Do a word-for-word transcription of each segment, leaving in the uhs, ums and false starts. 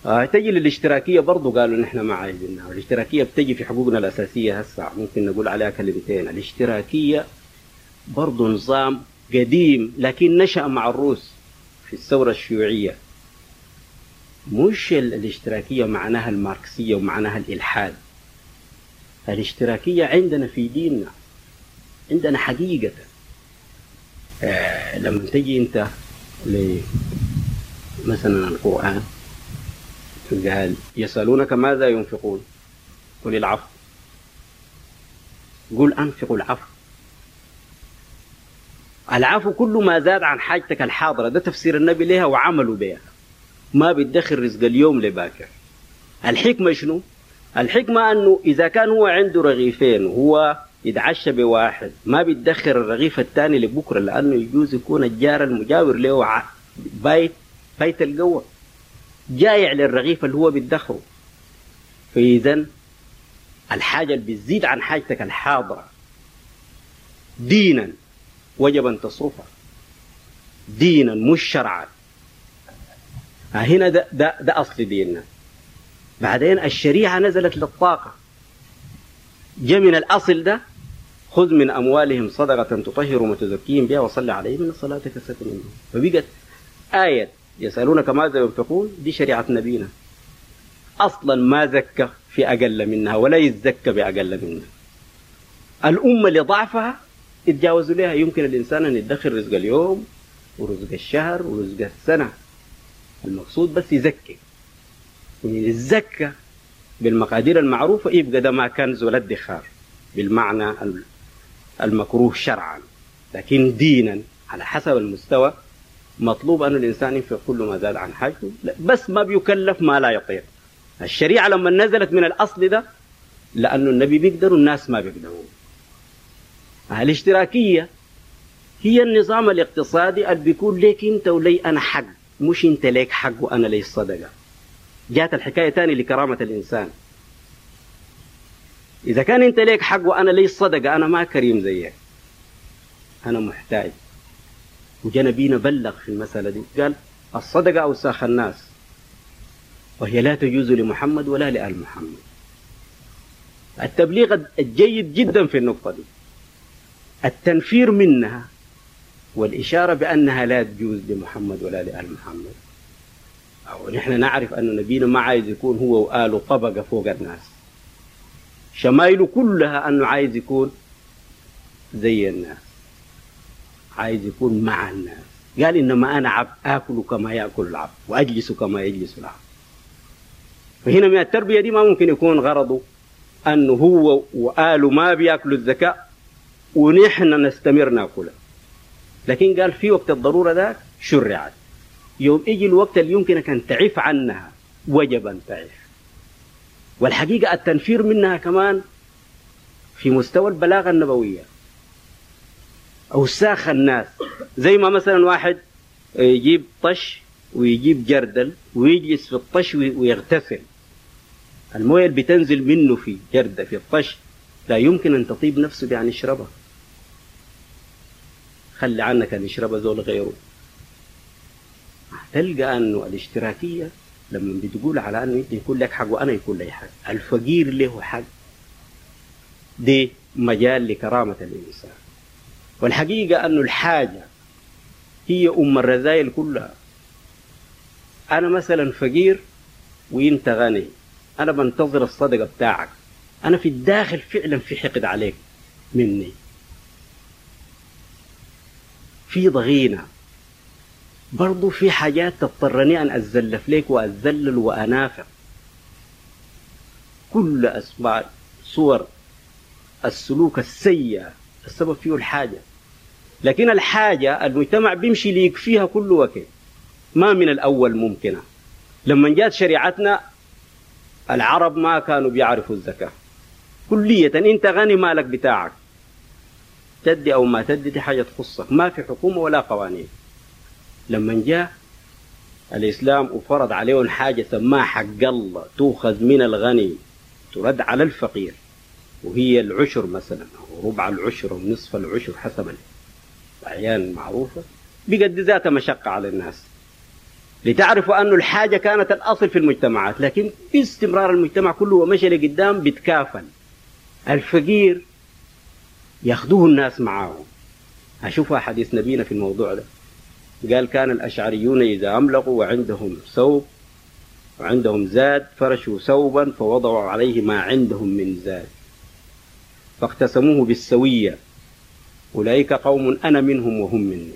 آه تجي للاشتراكية برضو قالوا نحن ما عايزينها، والاشتراكية بتجي في حقوقنا الأساسية هسه ممكن نقول عليها كلمتين. الاشتراكية برضو نظام قديم لكن نشأ مع الروس في الثورة الشيوعية. مش الاشتراكية معناها الماركسية ومعناها الإلحاد. الاشتراكية عندنا في ديننا، عندنا حقيقة. آه لما تجي انت مثلا القرآن قال يسألونك ماذا ينفقون قل العفو، قل أنفقوا العفو. العفو كل ما زاد عن حاجتك الحاضرة، ده تفسير النبي لها وعملوا بها. ما بيدخر رزق اليوم لباكر. الحكمة شنو؟ الحكمة أنه إذا كان هو عنده رغيفين وهو يتعشى بواحد ما بيدخر الرغيف الثاني لبكرة، لأنه يجوز يكون الجار المجاور له بايت بايت القوة جايع للرغيف اللي هو بيدخره. فإذا الحاجة اللي بتزيد عن حاجتك الحاضرة دينا وجب أن تصرفها دينا مش شرعا. هنا ده, ده, ده أصل ديننا. بعدين الشريعة نزلت للطاقة، جاء من الأصل ده خذ من أموالهم صدقة تطهرهم وتزكيهم بها وصل عليهم من صلاتك سكن منهم. فبقت آية يسألونك ماذا ينفقون دي شريعة نبينا أصلا ما زكى في أقل منها ولا يزكى بأقل منها. الأمة لضعفها يتجاوزوا لها. يمكن الإنسان أن يدخل رزق اليوم ورزق الشهر ورزق السنة، المقصود بس يزكي. الزكاة بالمقادير المعروفة يبقى ده ما كنز ولا ادخار بالمعنى المكروه شرعا، لكن دينا على حسب المستوى مطلوب أن الإنسان ينفق كل ما زاد عن حاجته، بس ما بيكلف ما لا يطيق. الشريعة لما نزلت من الأصل ده لأنه النبي بيقدر والناس ما بيقدروا. الاشتراكية هي النظام الاقتصادي اللي بيكون ليك انت ولي أنا حق، مش انت ليك حق وأنا لي الصدقة. جاءت الحكاية تاني لكرامة الإنسان. إذا كان انت ليك حق وأنا لي الصدقة أنا ما كريم زيك، أنا محتاج. وجاء نبينا بلغ في المسألة دي قال الصدقة أوساخ الناس وهي لا تجوز لمحمد ولا لآل محمد. التبليغ الجيد جدا في النقطة دي، التنفير منها والإشارة بأنها لا تجوز لمحمد ولا لآل محمد. أو نحن نعرف أن نبينا ما عايز يكون هو وآله طبقة فوق الناس، شمايله كلها أنه عايز يكون زي الناس، عايز يكون مع الناس. قال إنما أنا عبد آكل كما يأكل العبد وأجلس كما يجلس العبد. فهنا من التربية دي ما ممكن يكون غرضه أنه هو وآله ما بيأكلوا الزكاة ونحن نستمر نأكلها، لكن قال في وقت الضرورة ذاك شرعت. يوم يجي الوقت اللي يمكنك أن تعف عنها وجب أن تعف. والحقيقة التنفير منها كمان في مستوى البلاغة النبوية. أوساخ الناس زي ما مثلا واحد يجيب طش ويجيب جردل ويجلس في الطش ويغتسل، المويه اللي بتنزل منه في جردة في الطش لا يمكن أن تطيب نفسه بأن يشربها. خلي عنك أن يشربها زول غيره. تلقى أنه الاشتراكية لما بتقول على أنه أنت يكون لك حق وأنا يكون لي حق، الفقير له حق، دي مجال لكرامة الإنسان. والحقيقة أنه الحاجة هي أم الرذائل كلها. أنا مثلا فقير وإنت غني، أنا بنتظر الصدقة بتاعك، أنا في الداخل فعلا في حقد عليك مني، في ضغينة، برضو في حاجات تضطرني أن أتزلف لك وأتذلل وأنافق. كل أسباب صور السلوك السيء السبب فيه الحاجة. لكن الحاجة المجتمع بيمشي ليك فيها كل وقت، ما من الأول ممكنة. لما جاءت شريعتنا العرب ما كانوا بيعرفوا الزكاة كلية. انت غني مالك بتاعك، تدي أو ما تدي دي حاجة تخصك، ما في حكومة ولا قوانين. لما جاء الإسلام وفرض عليهم حاجة سماها حق الله، تؤخذ من الغني ترد على الفقير، وهي العشر مثلا أو ربع العشر أو نصف العشر حسب الأعيان المعروفة، بقد ذات مشقة على الناس. لتعرفوا أن الحاجة كانت الأصل في المجتمعات، لكن باستمرار المجتمع كله ومشى لقدام بيتكافل. الفقير ياخذوه الناس معاهم. أشوفها حديث نبينا في الموضوع ده، قال كان الأشعريون إذا أملقوا وعندهم ثوب وعندهم زاد فرشوا ثوبا فوضعوا عليه ما عندهم من زاد فاقتسموه بالسوية، أولئك قوم أنا منهم وهم مني.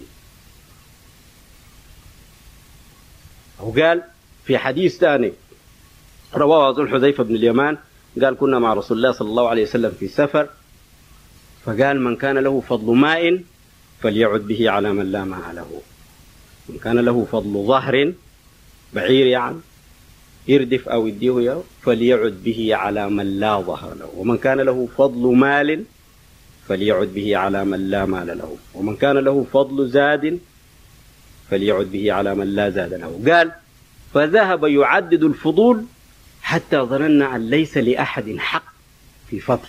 وقال في حديث ثاني رواه أظن حذيفة بن اليمان، قال كنا مع رسول الله صلى الله عليه وسلم في سفر، فقال من كان له فضل ماء فليعد به على من لا ماء له، من كان له فضل ظهر بعير يعني يردف أو يديه فليعد به على من لا ظهر له، ومن كان له فضل مال فليعد به على من لا مال له، ومن كان له فضل زاد فليعد به على من لا زاد له. قال فذهب يعدد الفضول حتى ظننا أن ليس لأحد حق في فضل.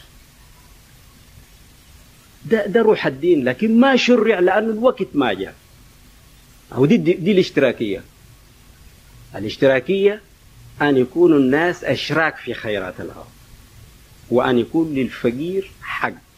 ده, ده روح الدين، لكن ما شرع لأن الوقت ما جاء. أو دي, دي, دي الاشتراكية. الاشتراكية أن يكون الناس أشراك في خيرات الأرض، وأن يكون للفقير حق.